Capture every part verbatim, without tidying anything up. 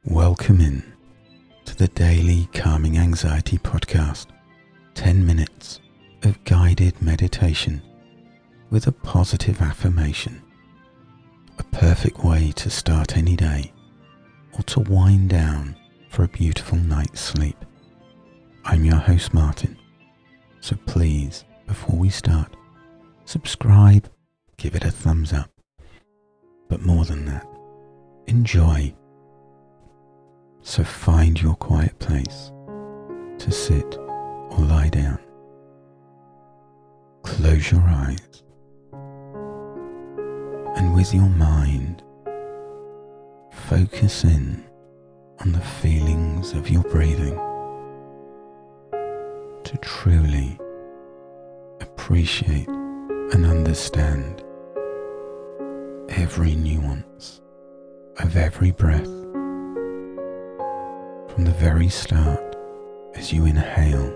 Welcome in to the Daily Calming Anxiety Podcast. ten minutes of guided meditation with a positive affirmation. A perfect way to start any day or to wind down for a beautiful night's sleep. I'm your host Martin, so please, before we start, subscribe, give it a thumbs up. But more than that, enjoy. So find your quiet place to sit or lie down. Close your eyes, and with your mind, focus in on the feelings of your breathing to truly appreciate and understand every nuance of every breath. From the very start, as you inhale,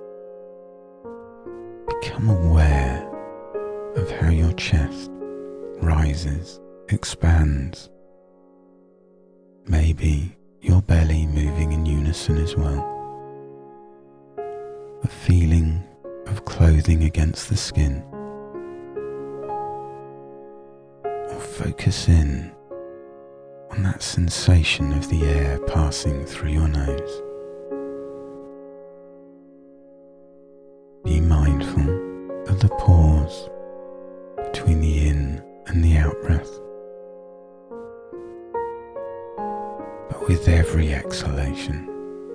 become aware of how your chest rises, expands. Maybe your belly moving in unison as well. The feeling of clothing against the skin. Or focus in on that sensation of the air passing through your nose. Be mindful of the pause between the in and the out breath. But with every exhalation,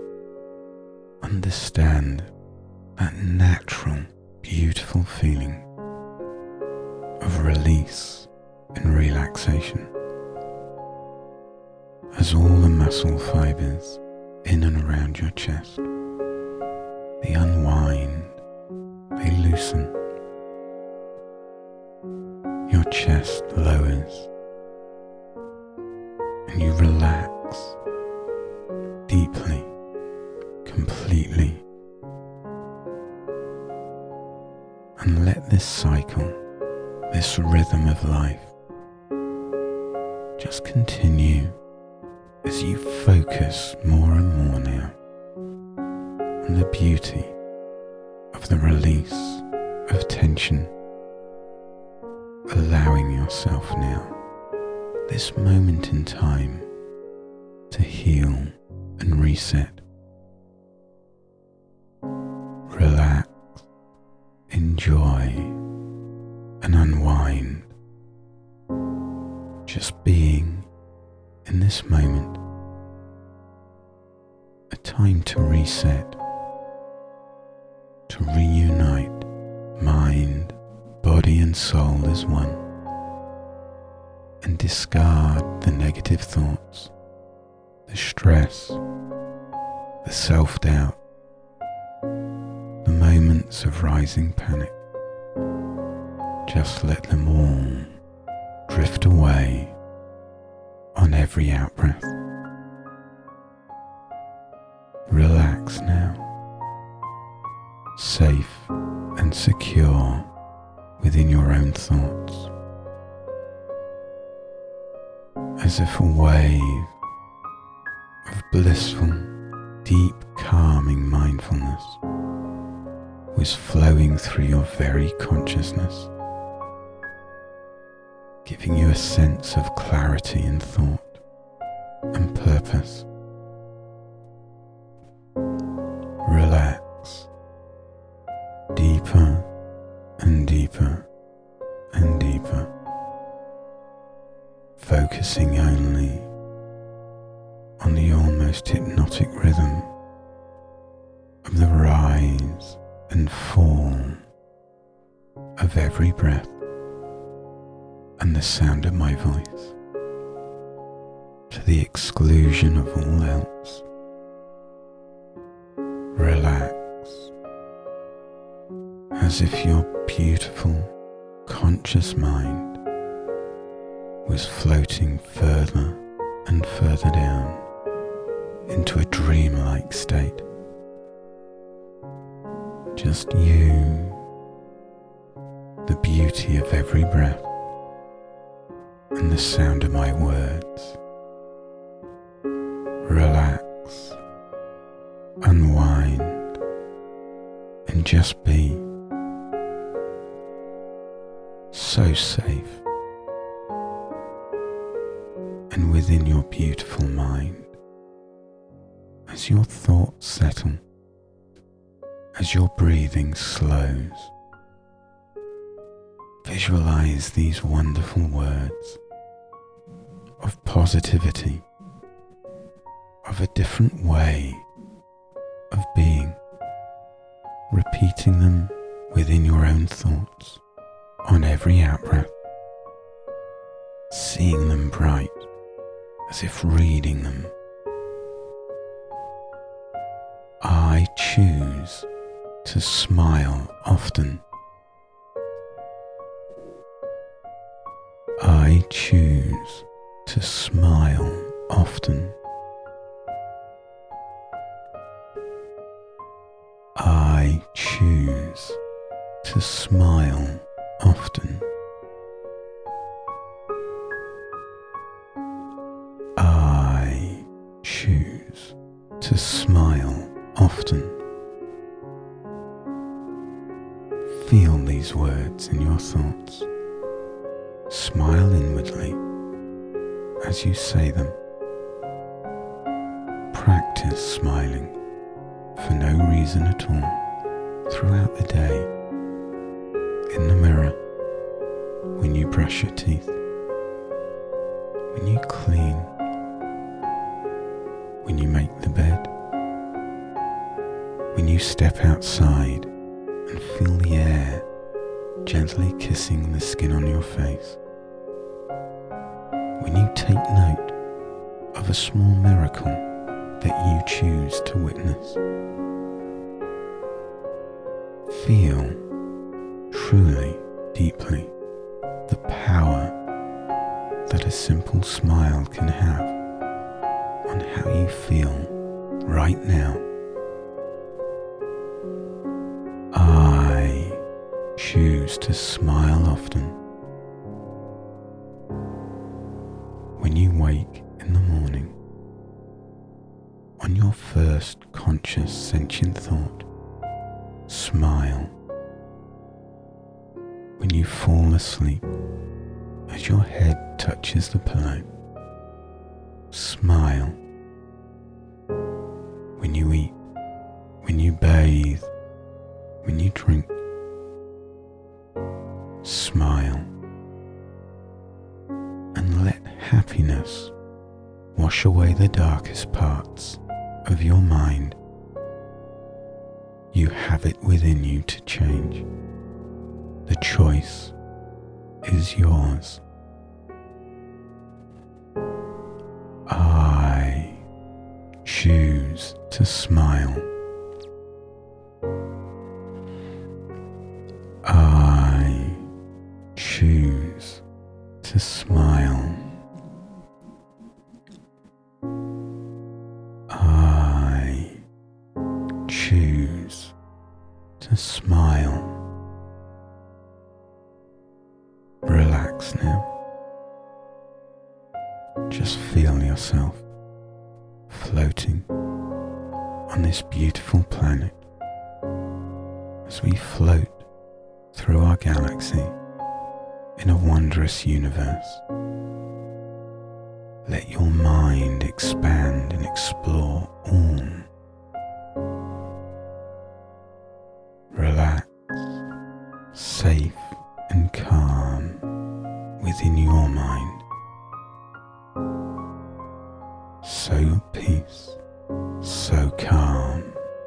understand that natural, beautiful feeling of release and relaxation. As all the muscle fibers in and around your chest, they unwind, they loosen. Your chest lowers and you relax deeply, completely. And let this cycle, this rhythm of life, just continue as you focus more and more now on the beauty of the release of tension, allowing yourself now, this moment in time, to heal and reset. Relax, enjoy, and unwind. Just being in this moment, a time to reset, to reunite mind, body and soul as one, and discard the negative thoughts, the stress, the self-doubt, the moments of rising panic. Just let them all drift away on every out-breath. Relax now, safe and secure within your own thoughts, as if a wave of blissful, deep, calming mindfulness was flowing through your very consciousness, giving you a sense of clarity in thought and purpose. Relax deeper and deeper and deeper, focusing only on the almost hypnotic rhythm of the rise and fall of every breath and the sound of my voice, to the exclusion of all else. Relax, as if your beautiful, conscious mind was floating further and further down into a dreamlike state. Just you, the beauty of every breath, and the sound of my words. unwind, and just be so safe and within your beautiful mind. As your thoughts settle, as your breathing slows, visualize these wonderful words of positivity, of a different way of being, repeating them within your own thoughts on every out-breath, seeing them bright as if reading them. I choose to smile often. I choose to smile often. I choose to smile often. I choose to smile often. Feel these words in your thoughts. Smile inwardly as you say them. Practice smiling for no reason at all throughout the day, in the mirror, when you brush your teeth, when you clean, when you make the bed, when you step outside and feel the air gently kissing the skin on your face, when you take note of a small miracle that you choose to witness. Feel truly, deeply, the power that a simple smile can have on how you feel right now. I choose to smile often. When you wake in the morning, on your first conscious sentient thought, smile. When you fall asleep, as your head touches the pillow, smile. When you eat, when you bathe, when you drink, smile. And let happiness wash away the darkest parts of your mind. You have it within you to change. The choice is yours. I choose to smile. I choose to smile. I choose to smile. Relax now. Just feel yourself floating on this beautiful planet as we float through our galaxy in a wondrous universe. Let your mind expand and explore all. Relax, safe and calm within your mind. So at peace, so calm.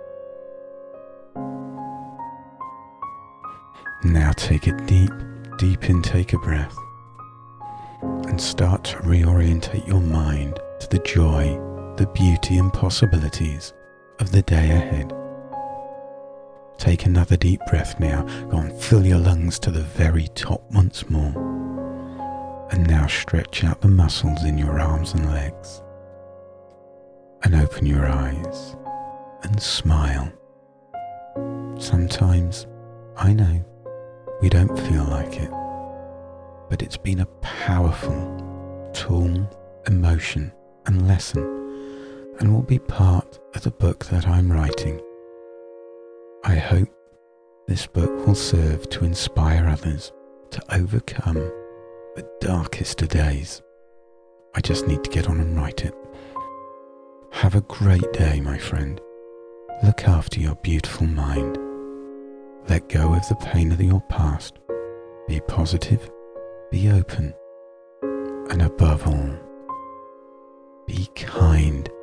Now take a deep, deep intake of breath and start to reorientate your mind to the joy, the beauty and possibilities of the day ahead. Take another deep breath now. Go and fill your lungs to the very top once more. And now stretch out the muscles in your arms and legs. And open your eyes and smile. Sometimes, I know, we don't feel like it, but it's been a powerful tool, emotion and lesson and will be part of the book that I'm writing. I hope this book will serve to inspire others to overcome the darkest of days. I just need to get on and write it. Have a great day, my friend. Look after your beautiful mind. Let go of the pain of your past. Be positive, be open, and above all, be kind